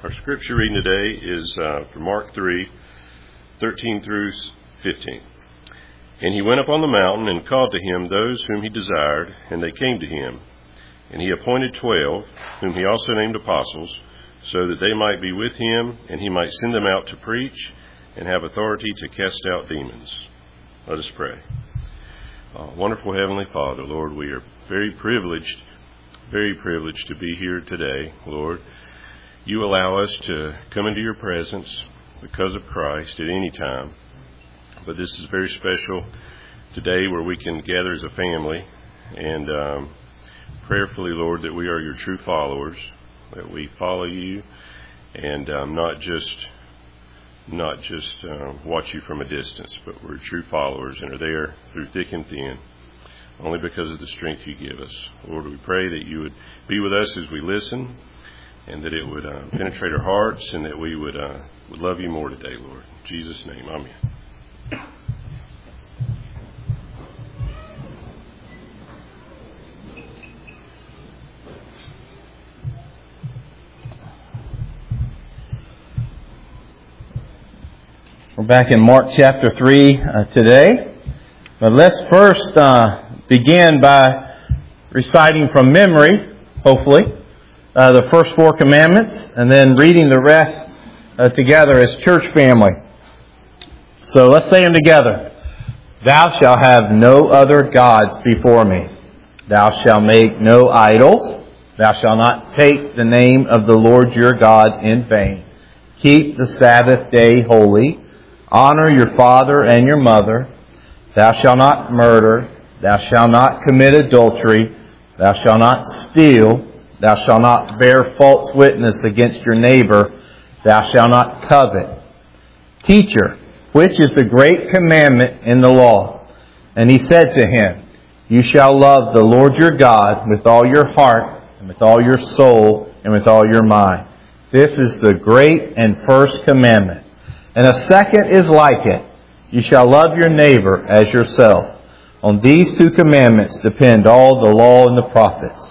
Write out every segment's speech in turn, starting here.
Our scripture reading today is from Mark 3:13 through 15. And he went up on the mountain and called to him those whom he desired, and they came to him. And he appointed 12, whom he also named apostles, so that they might be with him, and he might send them out to preach and have authority to cast out demons. Let us pray. Wonderful Heavenly Father, Lord, we are very privileged to be here today, Lord. You allow us to come into your presence because of Christ at any time. But this is very special today where we can gather as a family and prayerfully, Lord, that we are your true followers, that we follow you and not just watch you from a distance, but we're true followers and are there through thick and thin, only because of the strength you give us. Lord, we pray that you would be with us as we listen, and that it would penetrate our hearts, and that we would love you more today, Lord. In Jesus' name, amen. We're back in Mark chapter 3 today. But let's first begin by reciting from memory, hopefully, the first 4 commandments, and then reading the rest together as church family. So let's say them together. Thou shalt have no other gods before me. Thou shalt make no idols. Thou shalt not take the name of the Lord your God in vain. Keep the Sabbath day holy. Honor your father and your mother. Thou shalt not murder. Thou shalt not commit adultery. Thou shalt not steal. Thou shalt not bear false witness against your neighbor. Thou shalt not covet. Teacher, which is the great commandment in the law? And he said to him, You shall love the Lord your God with all your heart, and with all your soul, and with all your mind. This is the great and first commandment. And a second is like it. You shall love your neighbor as yourself. On these 2 commandments depend all the law and the prophets.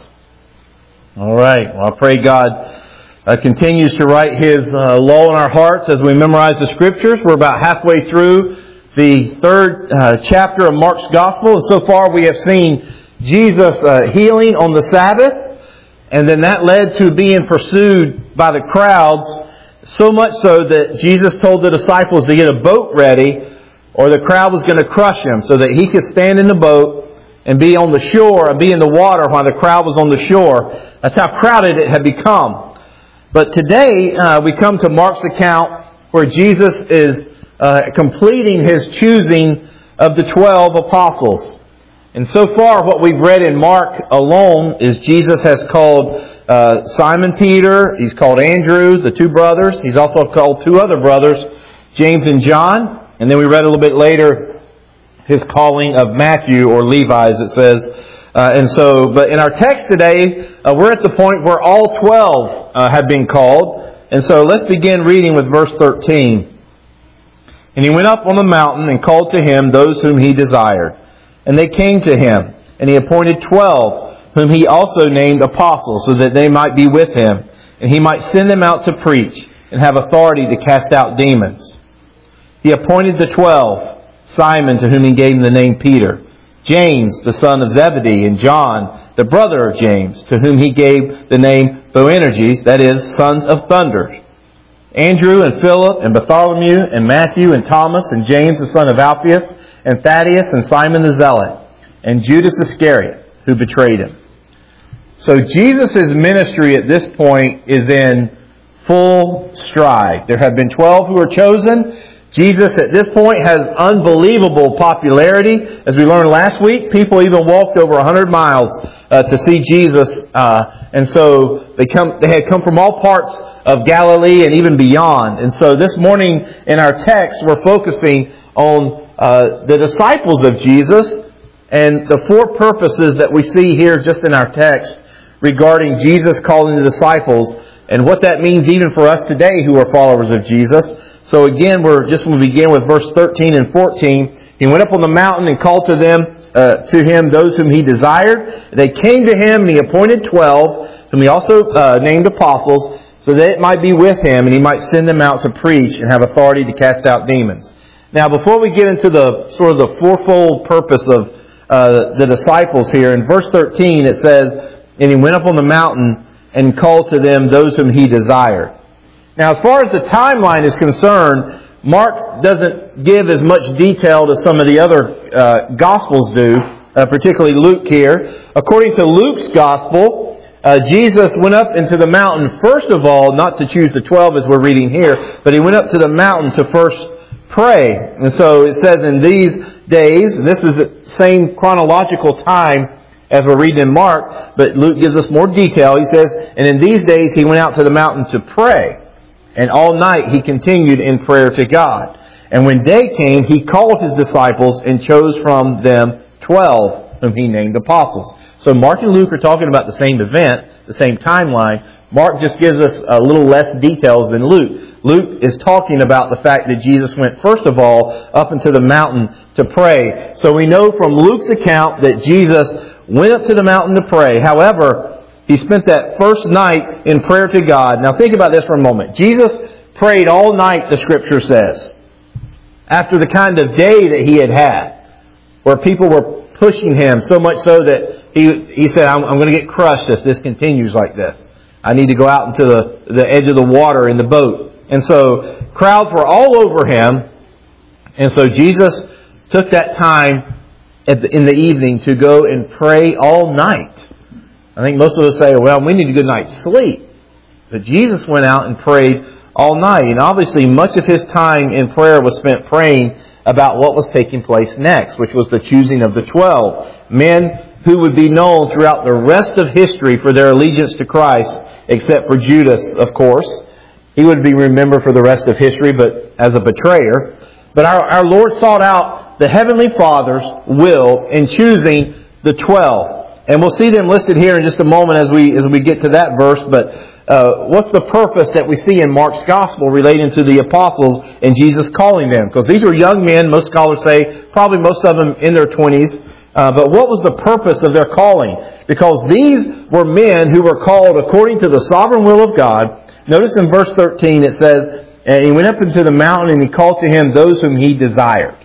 All right. Well, I pray God continues to write His law in our hearts as we memorize the Scriptures. We're about halfway through the 3rd chapter of Mark's Gospel. And so far we have seen Jesus healing on the Sabbath. And then that led to being pursued by the crowds, so much so that Jesus told the disciples to get a boat ready, or the crowd was going to crush him, so that he could stand in the boat and be on the shore and be in the water while the crowd was on the shore. That's how crowded it had become. But today we come to Mark's account where Jesus is completing His choosing of the 12 apostles. And so far what we've read in Mark alone is Jesus has called Simon Peter, He's called Andrew, the 2 brothers. He's also called 2 other brothers, James and John. And then we read a little bit later His calling of Matthew, or Levi as it says. But in our text today, we're at the point where all 12 have been called. And so let's begin reading with verse 13. And he went up on the mountain and called to him those whom he desired. And they came to him. And he appointed 12, whom he also named apostles, so that they might be with him. And he might send them out to preach and have authority to cast out demons. He appointed the 12, Simon, to whom he gave the name Peter, James, the son of Zebedee, and John, the brother of James, to whom he gave the name Boanerges, that is, sons of thunder, Andrew and Philip and Bartholomew and Matthew and Thomas and James, the son of Alphaeus, and Thaddeus and Simon the Zealot, and Judas Iscariot, who betrayed him. So Jesus' ministry at this point is in full stride. There have been 12 who are chosen. Jesus at this point has unbelievable popularity. As we learned last week, people even walked over 100 miles to see Jesus. And so they had come from all parts of Galilee and even beyond. And so this morning in our text, we're focusing on the disciples of Jesus and the 4 purposes that we see here just in our text regarding Jesus calling the disciples and what that means even for us today who are followers of Jesus. So again, we'll begin with verse 13 and 14. He went up on the mountain and called to him those whom he desired. They came to him and he appointed 12, whom he also named apostles, so that it might be with him and he might send them out to preach and have authority to cast out demons. Now, before we get into the sort of the fourfold purpose of the disciples here, in verse 13 it says, and he went up on the mountain and called to them those whom he desired. Now, as far as the timeline is concerned, Mark doesn't give as much detail as some of the other Gospels do, particularly Luke here. According to Luke's Gospel, Jesus went up into the mountain, first of all, not to choose the 12 as we're reading here, but he went up to the mountain to first pray. And so it says in these days, and this is the same chronological time as we're reading in Mark, but Luke gives us more detail. He says, and in these days he went out to the mountain to pray. And all night he continued in prayer to God. And when day came, he called his disciples and chose from them 12, whom he named apostles. So Mark and Luke are talking about the same event, the same timeline. Mark just gives us a little less details than Luke. Luke is talking about the fact that Jesus went, first of all, up into the mountain to pray. So we know from Luke's account that Jesus went up to the mountain to pray. However, he spent that first night in prayer to God. Now think about this for a moment. Jesus prayed all night, the Scripture says, after the kind of day that he had had, where people were pushing him so much so that he said, I'm going to get crushed if this continues like this. I need to go out into the edge of the water in the boat. And so crowds were all over him. And so Jesus took that time in the evening to go and pray all night. I think most of us say, well, we need a good night's sleep. But Jesus went out and prayed all night. And obviously much of his time in prayer was spent praying about what was taking place next, which was the choosing of the 12. Men who would be known throughout the rest of history for their allegiance to Christ, except for Judas, of course. He would be remembered for the rest of history, but as a betrayer. But our Lord sought out the Heavenly Father's will in choosing the 12. And we'll see them listed here in just a moment as we get to that verse. But what's the purpose that we see in Mark's Gospel relating to the apostles and Jesus calling them? Because these were young men, most scholars say, probably most of them in their 20s. But what was the purpose of their calling? Because these were men who were called according to the sovereign will of God. Notice in verse 13 it says, and he went up into the mountain and he called to him those whom he desired.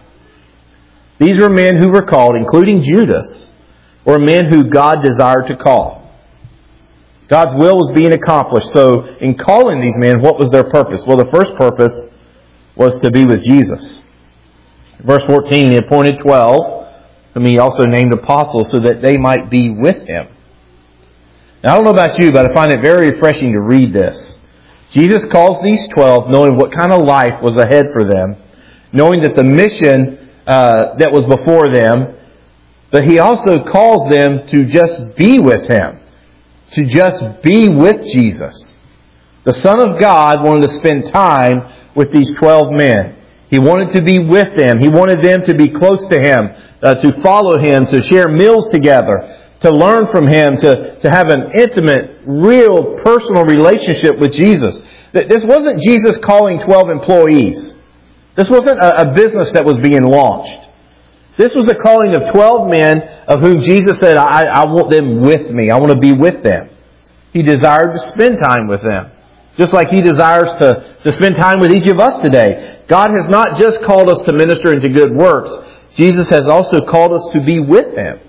These were men who were called, including Judas, were men who God desired to call. God's will was being accomplished. So in calling these men, what was their purpose? Well, the first purpose was to be with Jesus. Verse 14, he appointed 12, whom he also named apostles, so that they might be with him. Now, I don't know about you, but I find it very refreshing to read this. Jesus calls these 12 knowing what kind of life was ahead for them, knowing that the mission that was before them, but he also calls them to just be with him, to just be with Jesus. The Son of God wanted to spend time with these 12 men. He wanted to be with them. He wanted them to be close to him, to follow him, to share meals together, to learn from him, to have an intimate, real, personal relationship with Jesus. This wasn't Jesus calling 12 employees. This wasn't a business that was being launched. This was a calling of 12 men of whom Jesus said, I want them with me. I want to be with them. He desired to spend time with them. Just like he desires to spend time with each of us today. God has not just called us to minister into good works. Jesus has also called us to be with him.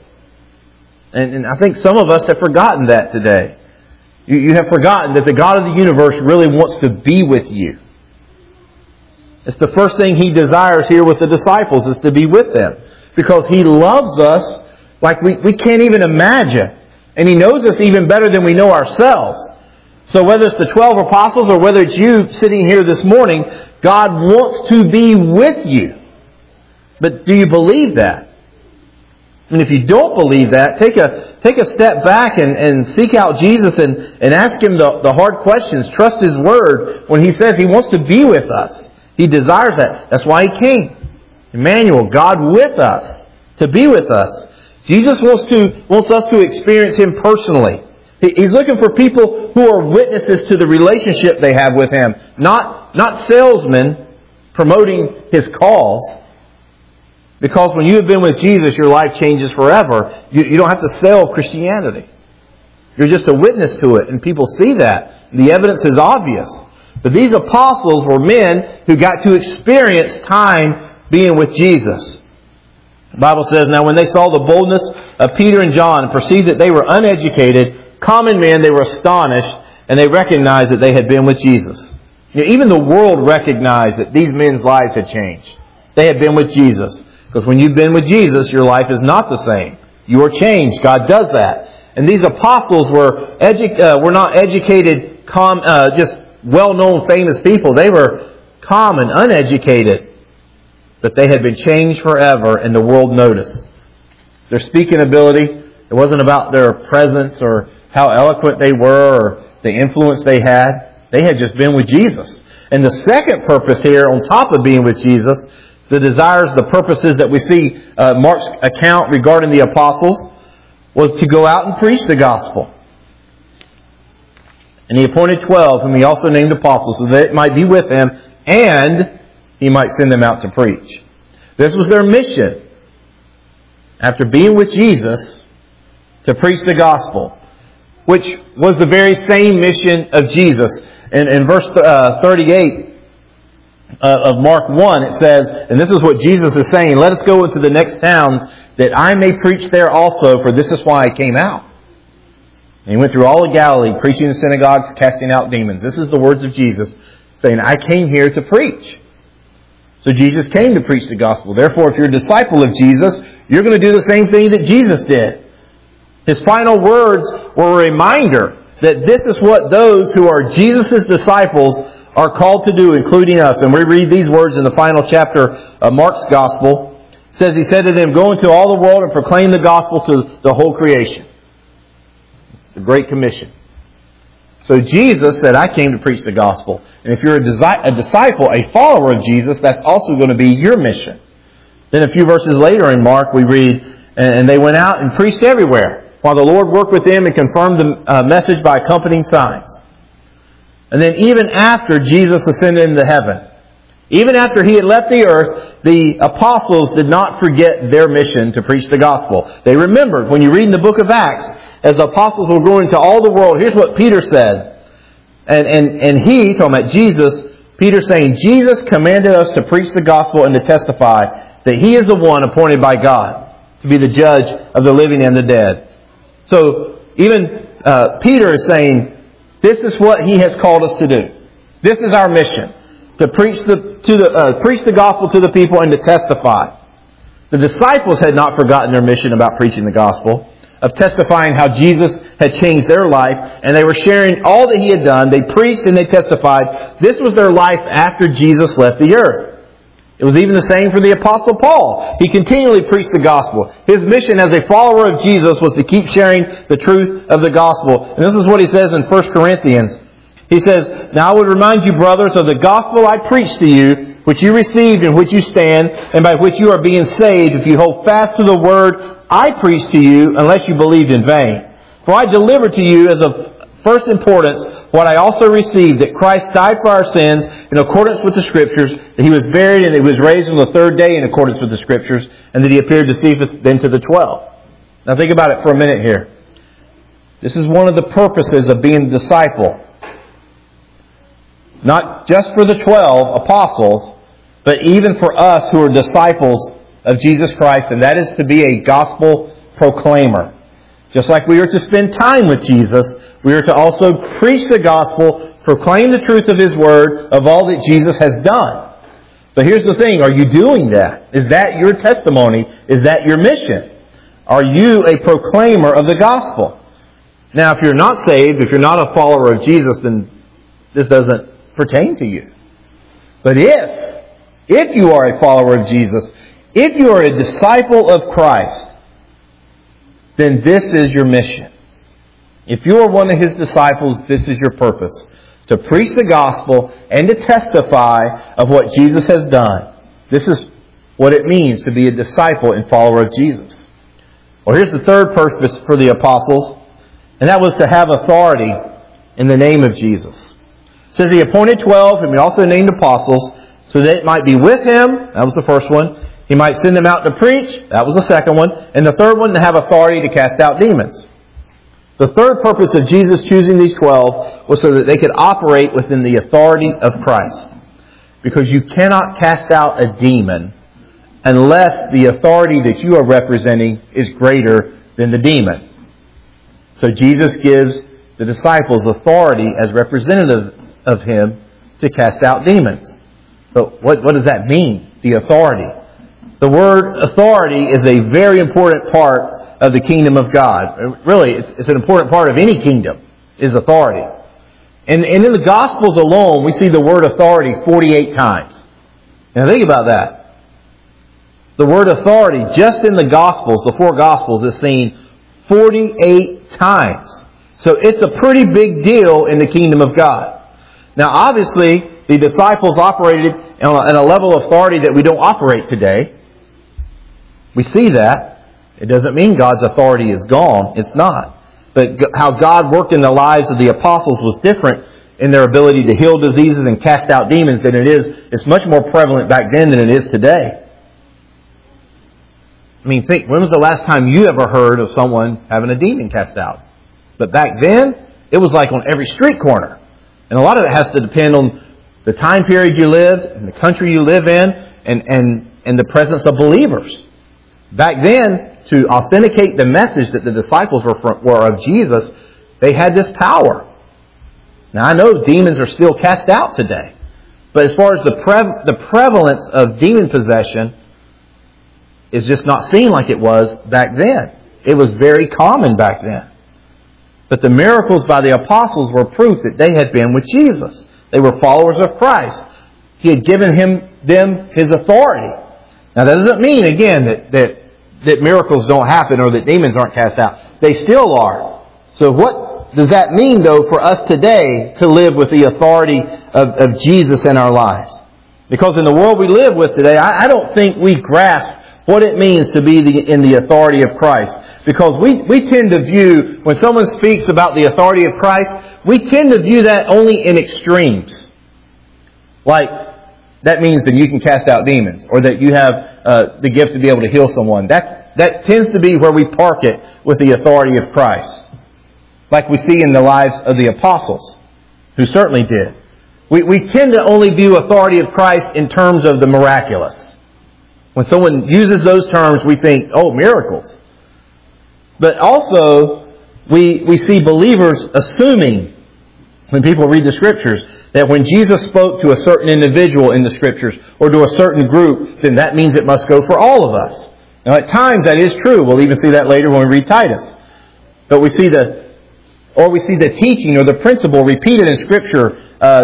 And I think some of us have forgotten that today. You have forgotten that the God of the universe really wants to be with you. It's the first thing he desires here with the disciples, is to be with them. Because he loves us like we can't even imagine. And he knows us even better than we know ourselves. So whether it's the 12 apostles or whether it's you sitting here this morning, God wants to be with you. But do you believe that? And if you don't believe that, take a step back and seek out Jesus and ask him the hard questions. Trust his word when he says he wants to be with us. He desires that. That's why he came. Emmanuel, God with us, to be with us. Jesus wants us to experience him personally. He's looking for people who are witnesses to the relationship they have with him. Not salesmen promoting his cause. Because when you have been with Jesus, your life changes forever. You don't have to sell Christianity. You're just a witness to it, and people see that. The evidence is obvious. But these apostles were men who got to experience time being with Jesus. The Bible says, now when they saw the boldness of Peter and John and perceived that they were uneducated, common men, they were astonished, and they recognized that they had been with Jesus. Even the world recognized that these men's lives had changed. They had been with Jesus. Because when you've been with Jesus, your life is not the same. You are changed. God does that. And these apostles were not educated, just well-known, famous people. They were common, uneducated. But they had been changed forever, and the world noticed. Their speaking ability, it wasn't about their presence or how eloquent they were or the influence they had. They had just been with Jesus. And the second purpose here, on top of being with Jesus, the desires, the purposes that we see Mark's account regarding the apostles, was to go out and preach the gospel. And he appointed 12, whom he also named apostles, so that it might be with him, and he might send them out to preach. This was their mission. After being with Jesus, to preach the gospel, which was the very same mission of Jesus. In verse 38 of Mark 1, it says, and this is what Jesus is saying, let us go into the next towns, that I may preach there also, for this is why I came out. And he went through all of Galilee, preaching in synagogues, casting out demons. This is the words of Jesus, saying, I came here to preach. So Jesus came to preach the gospel. Therefore, if you're a disciple of Jesus, you're going to do the same thing that Jesus did. His final words were a reminder that this is what those who are Jesus' disciples are called to do, including us. And we read these words in the final chapter of Mark's gospel. It says, he said to them, go into all the world and proclaim the gospel to the whole creation. The Great Commission. So Jesus said, I came to preach the gospel. And if you're a disciple, a follower of Jesus, that's also going to be your mission. Then a few verses later in Mark, we read, and they went out and preached everywhere, while the Lord worked with them and confirmed the message by accompanying signs. And then even after Jesus ascended into heaven, even after He had left the earth, the apostles did not forget their mission to preach the gospel. They remembered, when you read in the book of Acts, as the apostles were going into all the world, here's what Peter said. And he, talking about Jesus, Peter saying, Jesus commanded us to preach the gospel and to testify that He is the one appointed by God to be the judge of the living and the dead. So even Peter is saying, this is what He has called us to do. This is our mission, to preach the gospel to the people and to testify. The disciples had not forgotten their mission about preaching the gospel, of testifying how Jesus had changed their life, and they were sharing all that He had done. They preached and they testified. This was their life after Jesus left the earth. It was even the same for the Apostle Paul. He continually preached the gospel. His mission as a follower of Jesus was to keep sharing the truth of the gospel. And this is what he says in 1 Corinthians. He says, now I would remind you, brothers, of the gospel I preached to you, which you received, in which you stand, and by which you are being saved, if you hold fast to the word I preached to you, unless you believed in vain. For I delivered to you as of first importance what I also received, that Christ died for our sins in accordance with the Scriptures, that He was buried and He was raised on the third day in accordance with the Scriptures, and that He appeared to Cephas, then to the 12. Now think about it for a minute here. This is one of the purposes of being a disciple. Not just for the 12 apostles, but even for us who are disciples of Jesus Christ, and that is to be a gospel proclaimer. Just like we are to spend time with Jesus, we are to also preach the gospel, proclaim the truth of His word, of all that Jesus has done. But here's the thing, are you doing that? Is that your testimony? Is that your mission? Are you a proclaimer of the gospel? Now, if you're not saved, if you're not a follower of Jesus, then this doesn't pertain to you. But if you are a follower of Jesus, if you are a disciple of Christ, then this is your mission. If you are one of His disciples, this is your purpose. To preach the gospel and to testify of what Jesus has done. This is what it means to be a disciple and follower of Jesus. Well, here's the third purpose for the apostles, and that was to have authority in the name of Jesus. It says He appointed 12, and He also named apostles, so that it might be with Him. That was the first one. He might send them out to preach. That was the second one. And the third one, to have authority to cast out demons. The third purpose of Jesus choosing these 12 was so that they could operate within the authority of Christ. Because you cannot cast out a demon unless the authority that you are representing is greater than the demon. So Jesus gives the disciples authority as representative of Him to cast out demons. But what does that mean, the authority? The word authority is a very important part of the kingdom of God. Really, it's an important part of any kingdom, is authority. And in the Gospels alone, we see the word authority 48 times. Now think about that. The word authority, just in the Gospels, the 4 Gospels, is seen 48 times. So it's a pretty big deal in the kingdom of God. Now obviously, the disciples operated on a level of authority that we don't operate today. We see that. It doesn't mean God's authority is gone. It's not. But how God worked in the lives of the apostles was different in their ability to heal diseases and cast out demons than it is. It's much more prevalent back then than it is today. I mean, think, when was the last time you ever heard of someone having a demon cast out? But back then, it was like on every street corner. And a lot of it has to depend on the time period you lived and the country you live in and the presence of believers. Back then, to authenticate the message that the disciples were of Jesus, they had this power. Now I know demons are still cast out today. But as far as the prevalence of demon possession is just not seen like it was back then. It was very common back then. But the miracles by the apostles were proof that they had been with Jesus. They were followers of Christ. He had given them His authority. Now that doesn't mean, again, that miracles don't happen or that demons aren't cast out. They still are. So what does that mean, though, for us today to live with the authority of Jesus in our lives? Because in the world we live with today, I don't think we grasp what it means to be in the authority of Christ. Because we tend to view, when someone speaks about the authority of Christ, we tend to view that only in extremes. Like, that means that you can cast out demons, or that you have the gift to be able to heal someone. That tends to be where we park it with the authority of Christ. Like we see in the lives of the apostles, who certainly did. We tend to only view authority of Christ in terms of the miraculous. When someone uses those terms, we think, oh, miracles. But also, we see believers assuming, when people read the Scriptures, that when Jesus spoke to a certain individual in the Scriptures, or to a certain group, then that means it must go for all of us. Now at times that is true. We'll even see that later when we read Titus. But we see the teaching or the principle repeated in Scripture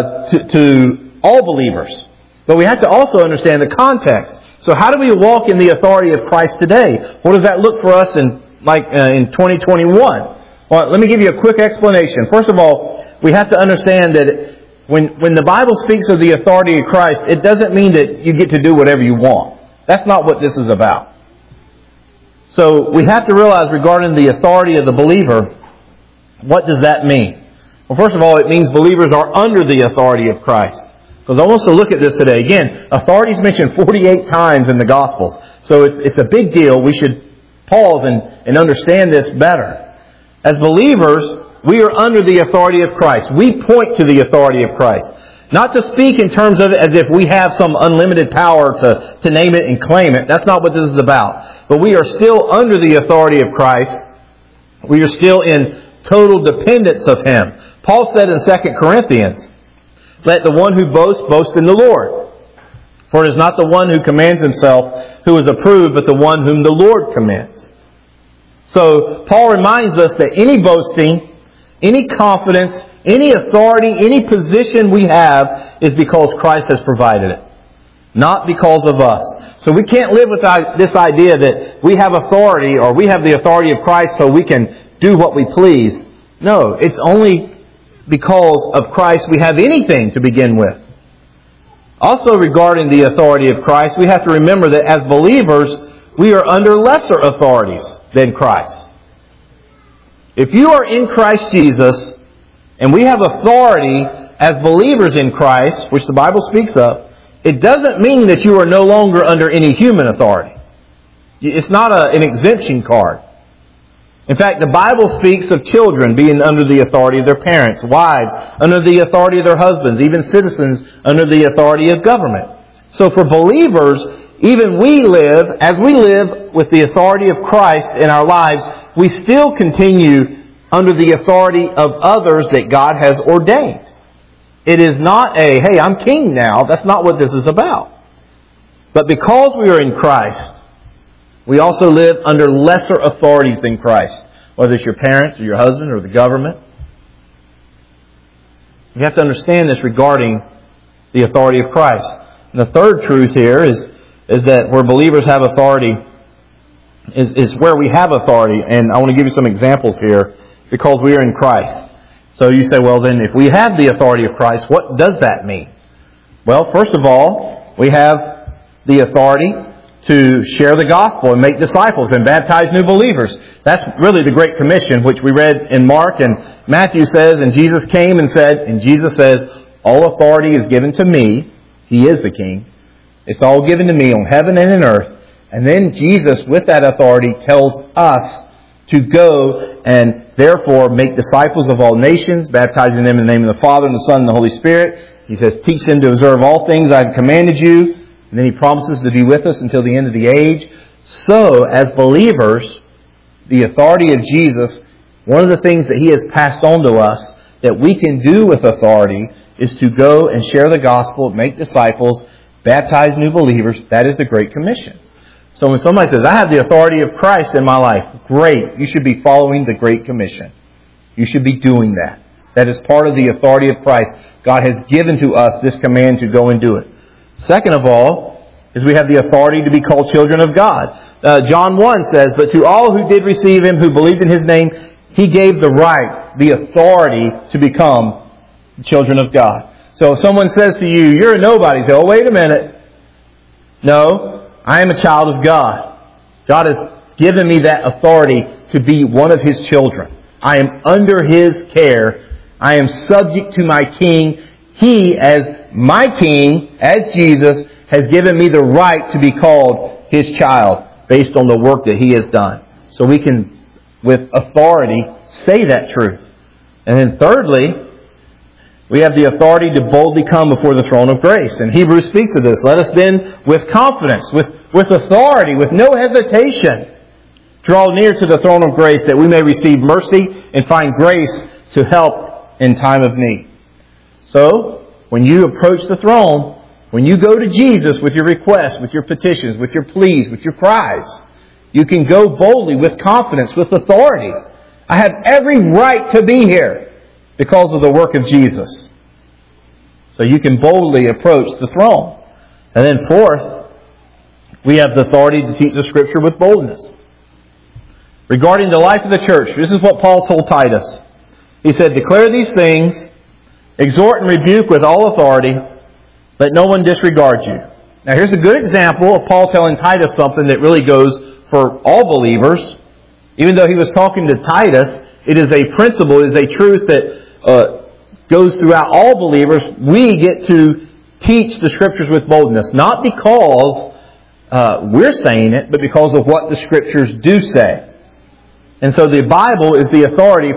to all believers. But we have to also understand the context. So how do we walk in the authority of Christ today? What does that look for us in 2021? Well, let me give you a quick explanation. First of all, we have to understand that when the Bible speaks of the authority of Christ, it doesn't mean that you get to do whatever you want. That's not what this is about. So we have to realize regarding the authority of the believer, what does that mean? Well, first of all, it means believers are under the authority of Christ. Because I want us to look at this today. Again, authority is mentioned 48 times in the Gospels. So it's a big deal. We should pause and understand this better. As believers, we are under the authority of Christ. We point to the authority of Christ. Not to speak in terms of it as if we have some unlimited power to name it and claim it. That's not what this is about. But we are still under the authority of Christ. We are still in total dependence of Him. Paul said in 2 Corinthians, let the one who boasts, boast in the Lord. For it is not the one who commends himself who is approved, but the one whom the Lord commends. So Paul reminds us that any boasting, any confidence, any authority, any position we have is because Christ has provided it. Not because of us. So we can't live with this idea that we have authority or we have the authority of Christ so we can do what we please. No, it's only because of Christ we have anything to begin with. Also regarding the authority of Christ, we have to remember that as believers, we are under lesser authorities than Christ. If you are in Christ Jesus, and we have authority as believers in Christ, which the Bible speaks of, it doesn't mean that you are no longer under any human authority. It's not an exemption card. In fact, the Bible speaks of children being under the authority of their parents, wives under the authority of their husbands, even citizens under the authority of government. So for believers, even as we live with the authority of Christ in our lives, we still continue under the authority of others that God has ordained. It is not hey, I'm king now. That's not what this is about. But because we are in Christ, we also live under lesser authorities than Christ, whether it's your parents or your husband or the government. You have to understand this regarding the authority of Christ. And the third truth here is that where believers have authority is where we have authority. And I want to give you some examples here because we are in Christ. So you say, well then, if we have the authority of Christ, what does that mean? Well, first of all, we have the authority to share the gospel and make disciples and baptize new believers. That's really the Great Commission, which we read in Mark, and Matthew says, and Jesus came and said, and Jesus says, all authority is given to me. He is the King. It's all given to me on heaven and in earth. And then Jesus, with that authority, tells us to go and therefore make disciples of all nations, baptizing them in the name of the Father and the Son and the Holy Spirit. He says, teach them to observe all things I have commanded you. And then He promises to be with us until the end of the age. So, as believers, the authority of Jesus, one of the things that He has passed on to us that we can do with authority is to go and share the gospel, make disciples, baptize new believers. That is the Great Commission. So when somebody says, I have the authority of Christ in my life, great. You should be following the Great Commission. You should be doing that. That is part of the authority of Christ. God has given to us this command to go and do it. Second of all, is we have the authority to be called children of God. John 1 says, but to all who did receive Him, who believed in His name, He gave the right, the authority to become children of God. So if someone says to you, you're a nobody, say, oh, wait a minute. No, I am a child of God. God has given me that authority to be one of His children. I am under His care. I am subject to my King. He, as my King, as Jesus, has given me the right to be called His child based on the work that He has done. So we can, with authority, say that truth. And then thirdly, we have the authority to boldly come before the throne of grace. And Hebrews speaks of this. Let us then, with confidence, with authority, with no hesitation, draw near to the throne of grace that we may receive mercy and find grace to help in time of need. So, when you approach the throne, when you go to Jesus with your requests, with your petitions, with your pleas, with your cries, you can go boldly with confidence, with authority. I have every right to be here because of the work of Jesus. So you can boldly approach the throne. And then fourth, we have the authority to teach the Scripture with boldness. Regarding the life of the church, this is what Paul told Titus. He said, declare these things, exhort and rebuke with all authority, let no one disregard you. Now here's a good example of Paul telling Titus something that really goes for all believers. Even though he was talking to Titus, it is a principle, it is a truth that goes throughout all believers. We get to teach the Scriptures with boldness, not because we're saying it, but because of what the Scriptures do say. And so the Bible is the authority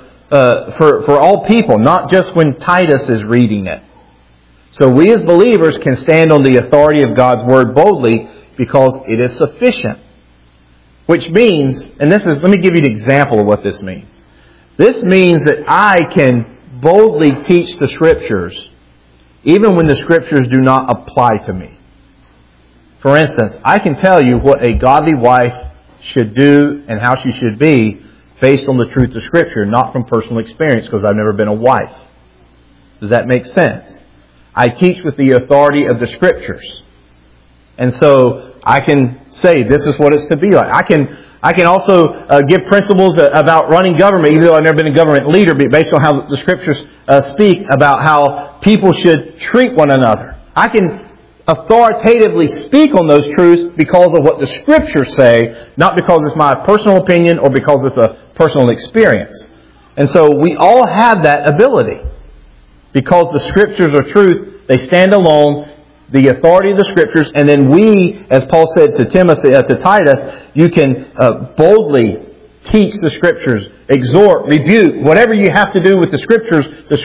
for all people, not just when Titus is reading it. So we as believers can stand on the authority of God's Word boldly because it is sufficient. Which means, and let me give you an example of what this means. This means that I can boldly teach the Scriptures even when the Scriptures do not apply to me. For instance, I can tell you what a godly wife should do and how she should be based on the truth of Scripture, not from personal experience because I've never been a wife. Does that make sense? I teach with the authority of the Scriptures. And so I can say this is what it's to be like. I can also give principles about running government, even though I've never been a government leader, but based on how the Scriptures speak about how people should treat one another. I can authoritatively speak on those truths because of what the Scriptures say, not because it's my personal opinion or because it's a personal experience. And so we all have that ability. Because the Scriptures are truth, they stand alone, the authority of the Scriptures, and then we, as Paul said to Titus, you can boldly teach the Scriptures, exhort, rebuke, whatever you have to do with the Scriptures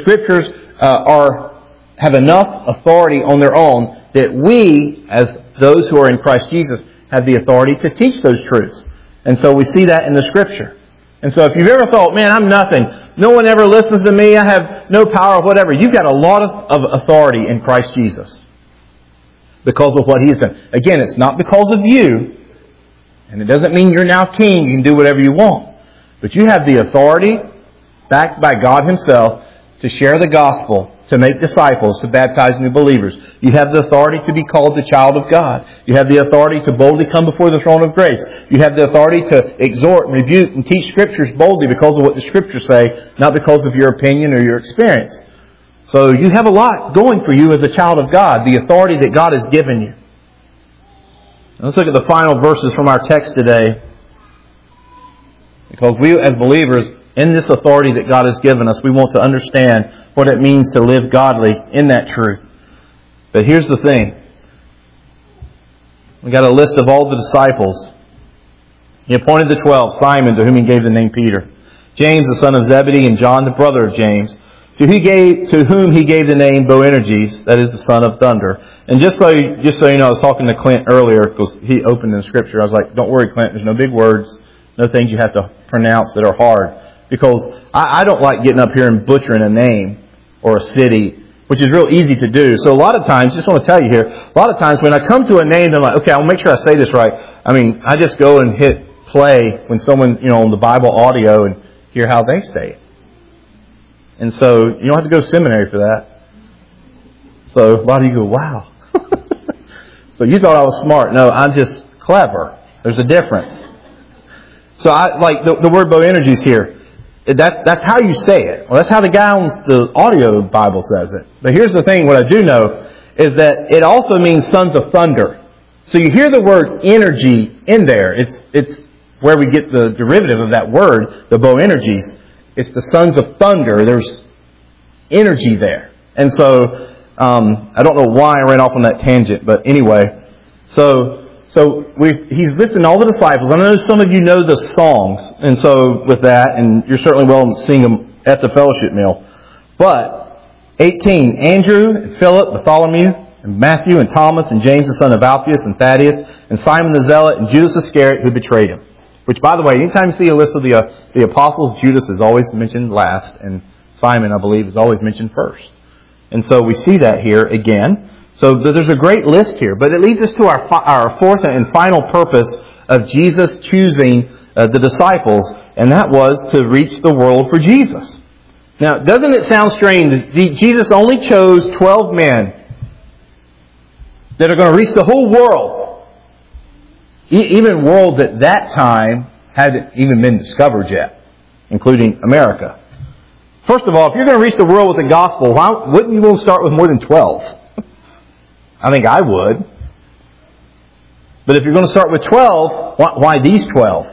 have enough authority on their own that we, as those who are in Christ Jesus, have the authority to teach those truths. And so we see that in the Scripture. And so if you've ever thought, man, I'm nothing, no one ever listens to me, I have no power, whatever, you've got a lot of authority in Christ Jesus because of what He has done. Again, it's not because of you, and it doesn't mean you're now king, you can do whatever you want. But you have the authority, backed by God Himself, to share the gospel, to make disciples, to baptize new believers. You have the authority to be called the child of God. You have the authority to boldly come before the throne of grace. You have the authority to exhort and rebuke and teach Scriptures boldly because of what the Scriptures say, not because of your opinion or your experience. So you have a lot going for you as a child of God, the authority that God has given you. Now let's look at the final verses from our text today. Because we as believers, in this authority that God has given us, we want to understand what it means to live godly in that truth. But here's the thing. We got a list of all the disciples. He appointed the 12, Simon, to whom He gave the name Peter, James, the son of Zebedee, and John, the brother of James, to whom He gave the name Boanerges, that is the son of thunder. And just so you know, I was talking to Clint earlier, because he opened in Scripture. I was like, don't worry, Clint, there's no big words, no things you have to pronounce that are hard. Because I don't like getting up here and butchering a name or a city, which is real easy to do. So a lot of times, just want to tell you here, a lot of times when I come to a name, I'm like, okay, I'll make sure I say this right. I mean, I just go and hit play when someone, on the Bible audio and hear how they say it. And so you don't have to go to seminary for that. So a lot of you go, wow. So you thought I was smart. No, I'm just clever. There's a difference. So I like the word Boanerges here. That's how you say it. Well, that's how the guy on the audio Bible says it. But here's the thing, what I do know is that it also means sons of thunder. So you hear the word energy in there. It's where we get the derivative of that word, the Boanerges. It's the sons of thunder. There's energy there. And so, I don't know why I ran off on that tangent, but anyway. So he's listing all the disciples. I know some of you know the songs, and so with that, and you're certainly welcome to sing them at the fellowship meal. But 18, Andrew and Philip, Bartholomew, and Matthew and Thomas and James the son of Alphaeus and Thaddeus and Simon the Zealot and Judas Iscariot who betrayed Him. Which, by the way, anytime you see a list of the apostles, Judas is always mentioned last, and Simon, I believe, is always mentioned first. And so we see that here again. So there's a great list here, but it leads us to our fourth and final purpose of Jesus choosing the disciples, and that was to reach the world for Jesus. Now, doesn't it sound strange? Jesus only chose 12 men that are going to reach the whole world, even world that that time hadn't even been discovered yet, including America. First of all, if you're going to reach the world with the gospel, why wouldn't you want to start with more than 12? I think I would. But if you're going to start with 12, why these 12?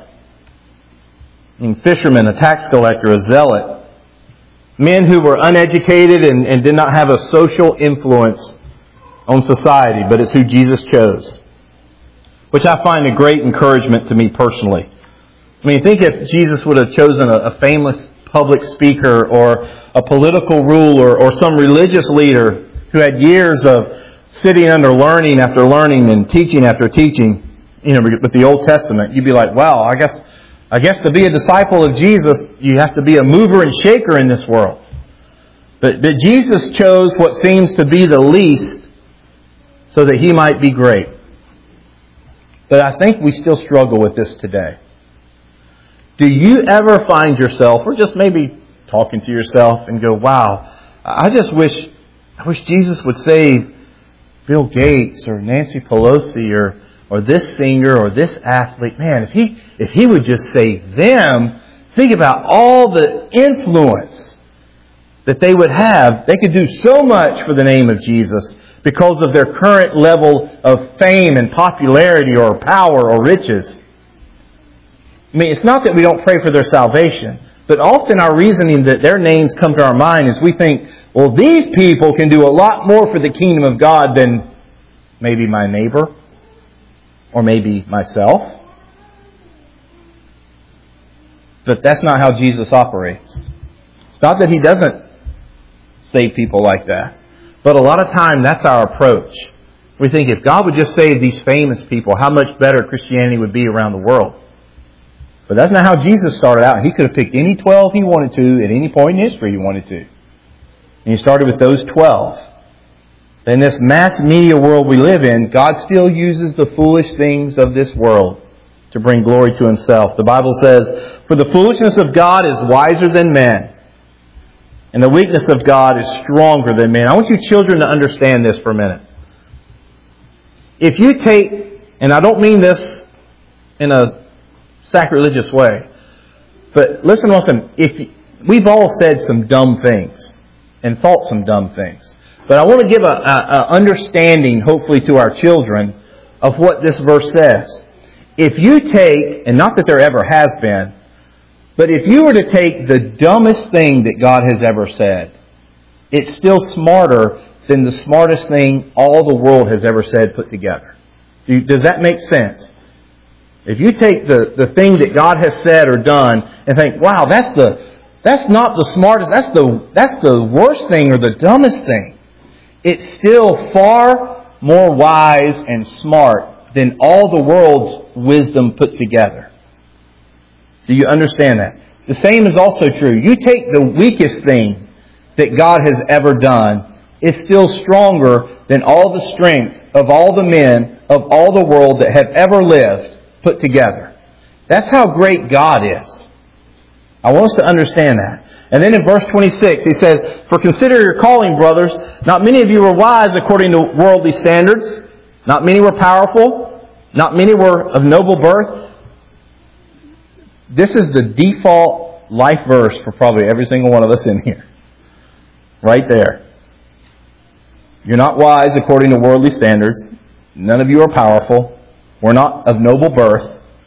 I mean, fishermen, a tax collector, a zealot. Men who were uneducated and did not have a social influence on society, but it's who Jesus chose. Which I find a great encouragement to me personally. I mean, think if Jesus would have chosen a famous public speaker or a political ruler or some religious leader who had years of sitting under learning after learning and teaching after teaching, with the Old Testament, you'd be like, wow, I guess to be a disciple of Jesus, you have to be a mover and shaker in this world. But Jesus chose what seems to be the least so that He might be great. But I think we still struggle with this today. Do you ever find yourself, or just maybe talking to yourself and go, wow, I wish Jesus would save Bill Gates or Nancy Pelosi or this singer or this athlete. Man, if he would just save them, think about all the influence that they would have. They could do so much for the name of Jesus because of their current level of fame and popularity or power or riches. I mean, it's not that we don't pray for their salvation, but often our reasoning that their names come to our mind is we think, well, these people can do a lot more for the kingdom of God than maybe my neighbor or maybe myself. But that's not how Jesus operates. It's not that He doesn't save people like that. But a lot of time, that's our approach. We think if God would just save these famous people, how much better Christianity would be around the world. But that's not how Jesus started out. He could have picked any 12 He wanted to at any point in history He wanted to. And He started with those 12. In this mass media world we live in, God still uses the foolish things of this world to bring glory to Himself. The Bible says, "For the foolishness of God is wiser than men, and the weakness of God is stronger than men." I want you children to understand this for a minute. If you take, and I don't mean this in a sacrilegious way, but listen, we've all said some dumb things and thought some dumb things. But I want to give a understanding, hopefully, to our children of what this verse says. If you take, and not that there ever has been, but if you were to take the dumbest thing that God has ever said, it's still smarter than the smartest thing all the world has ever said put together. Does that make sense? If you take the thing that God has said or done and think, wow, that's not the smartest, that's the worst thing or the dumbest thing. It's still far more wise and smart than all the world's wisdom put together. Do you understand that? The same is also true. You take the weakest thing that God has ever done, it's still stronger than all the strength of all the men of all the world that have ever lived put together. That's how great God is. I want us to understand that. And then in verse 26, he says, "For consider your calling, brothers. Not many of you were wise according to worldly standards. Not many were powerful. Not many were of noble birth." This is the default life verse for probably every single one of us in here. Right there. You're not wise according to worldly standards. None of you are powerful. We're not of noble birth.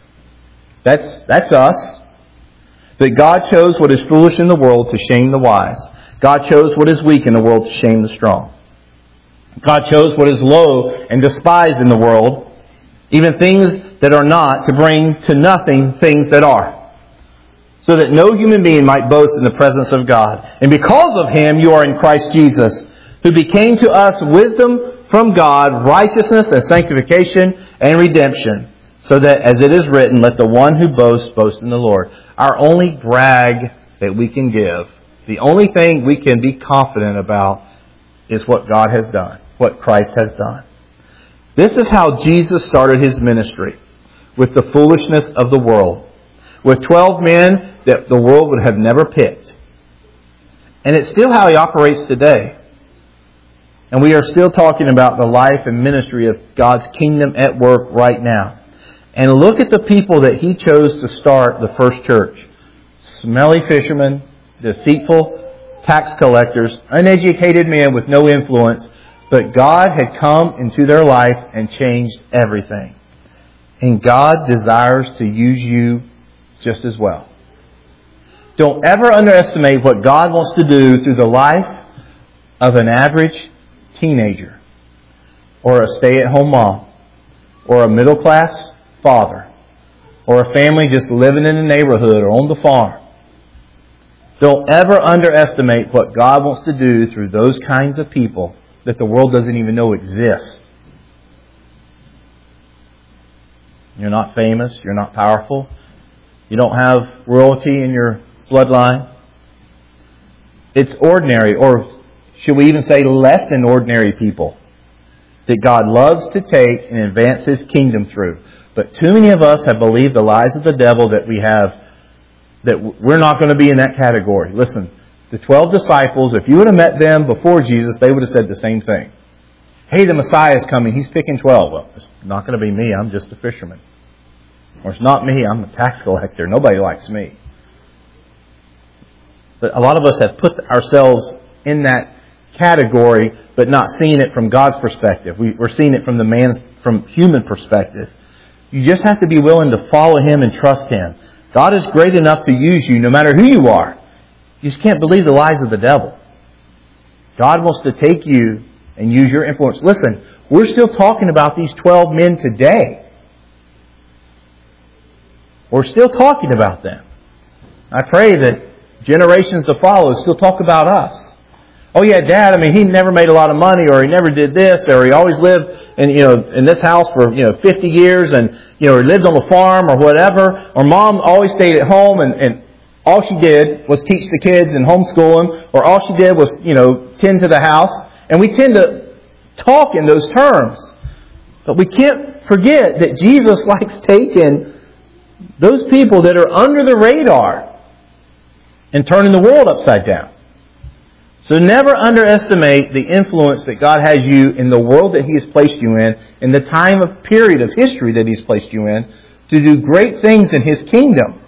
That's us. But God chose what is foolish in the world to shame the wise. God chose what is weak in the world to shame the strong. God chose what is low and despised in the world, even things that are not, to bring to nothing things that are, so that no human being might boast in the presence of God. And because of Him you are in Christ Jesus, who became to us wisdom from God, righteousness and sanctification and redemption, so that, as it is written, let the one who boasts boast in the Lord. Our only brag that we can give, the only thing we can be confident about, is what God has done, what Christ has done. This is how Jesus started His ministry, with the foolishness of the world, with 12 men that the world would have never picked. And it's still how He operates today. And we are still talking about the life and ministry of God's kingdom at work right now. And look at the people that He chose to start the first church. Smelly fishermen, deceitful tax collectors, uneducated men with no influence. But God had come into their life and changed everything. And God desires to use you just as well. Don't ever underestimate what God wants to do through the life of an average teenager, or a stay-at-home mom, or a middle-class father, or a family just living in the neighborhood or on the farm. Don't ever underestimate what God wants to do through those kinds of people that the world doesn't even know exist. You're not famous. You're not powerful. You don't have royalty in your bloodline. It's ordinary, or should we even say less than ordinary people, that God loves to take and advance His kingdom through. But too many of us have believed the lies of the devil that we're not going to be in that category. Listen, the 12 disciples, if you would have met them before Jesus, they would have said the same thing. Hey, the Messiah is coming. He's picking 12. Well, it's not going to be me. I'm just a fisherman. Or it's not me. I'm a tax collector. Nobody likes me. But a lot of us have put ourselves in that category, but not seeing it from God's perspective. We're seeing it from human perspective. You just have to be willing to follow Him and trust Him. God is great enough to use you no matter who you are. You just can't believe the lies of the devil. God wants to take you and use your influence. Listen, we're still talking about these 12 men today. We're still talking about them. I pray that generations to follow still talk about us. Oh yeah, Dad, he never made a lot of money, or he never did this, or he always lived in this house for 50 years, and he lived on the farm or whatever. Or Mom always stayed at home and all she did was teach the kids and homeschool them, or all she did was tend to the house. And we tend to talk in those terms. But we can't forget that Jesus likes taking those people that are under the radar and turning the world upside down. So never underestimate the influence that God has you in the world that He has placed you in the time of period of history that He's placed you in, to do great things in His kingdom.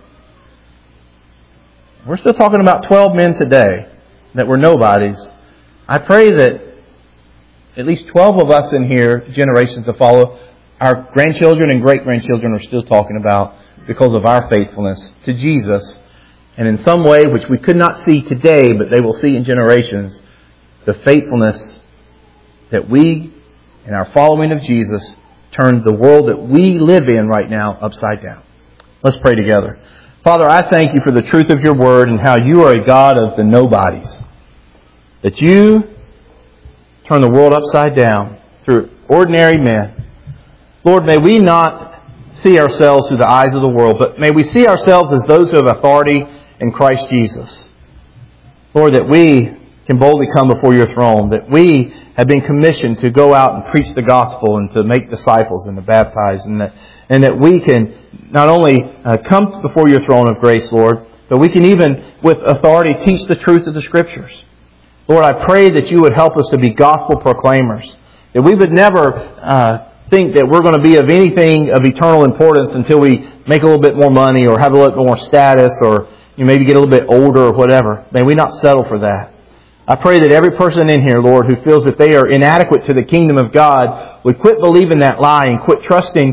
We're still talking about 12 men today that were nobodies. I pray that at least 12 of us in here, generations to follow, our grandchildren and great-grandchildren are still talking about because of our faithfulness to Jesus. And in some way, which we could not see today, but they will see in generations, the faithfulness that we, in our following of Jesus, turned the world that we live in right now upside down. Let's pray together. Father, I thank You for the truth of Your Word and how You are a God of the nobodies. That You turn the world upside down through ordinary men. Lord, may we not see ourselves through the eyes of the world, but may we see ourselves as those who have authority in Christ Jesus. Lord, that we can boldly come before Your throne, that we have been commissioned to go out and preach the gospel and to make disciples and to baptize, and that we can not only come before Your throne of grace, Lord, but we can even with authority teach the truth of the Scriptures. Lord, I pray that You would help us to be gospel proclaimers, that we would never think that we're going to be of anything of eternal importance until we make a little bit more money or have a little bit more status, or maybe get a little bit older or whatever. May we not settle for that. I pray that every person in here, Lord, who feels that they are inadequate to the kingdom of God would quit believing that lie and quit trusting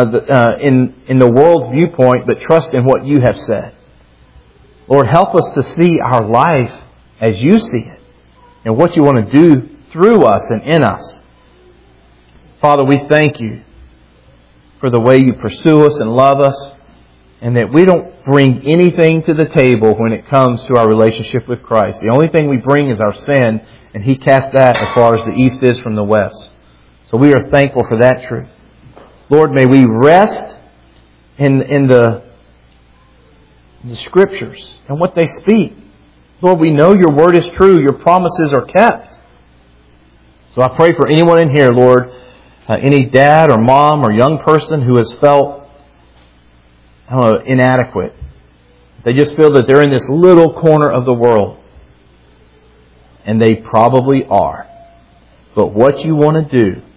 in the world's viewpoint, but trust in what You have said. Lord, help us to see our life as You see it and what You want to do through us and in us. Father, we thank You for the way You pursue us and love us, and that we don't bring anything to the table when it comes to our relationship with Christ. The only thing we bring is our sin, and He cast that as far as the east is from the west. So we are thankful for that truth. Lord, may we rest in the Scriptures and what they speak. Lord, we know Your Word is true. Your promises are kept. So I pray for anyone in here, Lord, any dad or mom or young person who has felt inadequate. They just feel that they're in this little corner of the world. And they probably are. But what You want to do,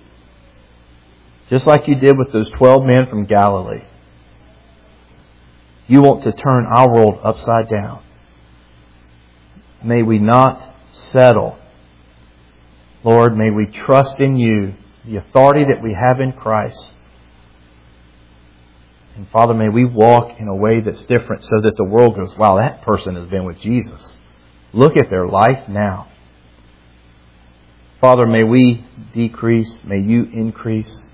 just like You did with those 12 men from Galilee, You want to turn our world upside down. May we not settle. Lord, may we trust in You, the authority that we have in Christ. And Father, may we walk in a way that's different so that the world goes, wow, that person has been with Jesus. Look at their life now. Father, may we decrease, may You increase.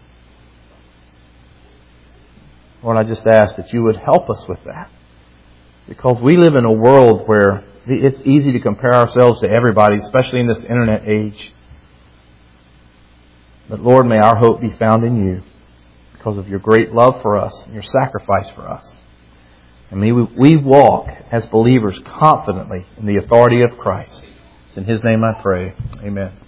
Lord, I just ask that You would help us with that. Because we live in a world where it's easy to compare ourselves to everybody, especially in this internet age. But Lord, may our hope be found in You, because of Your great love for us and Your sacrifice for us. And may we walk as believers confidently in the authority of Christ. It's in His name I pray. Amen.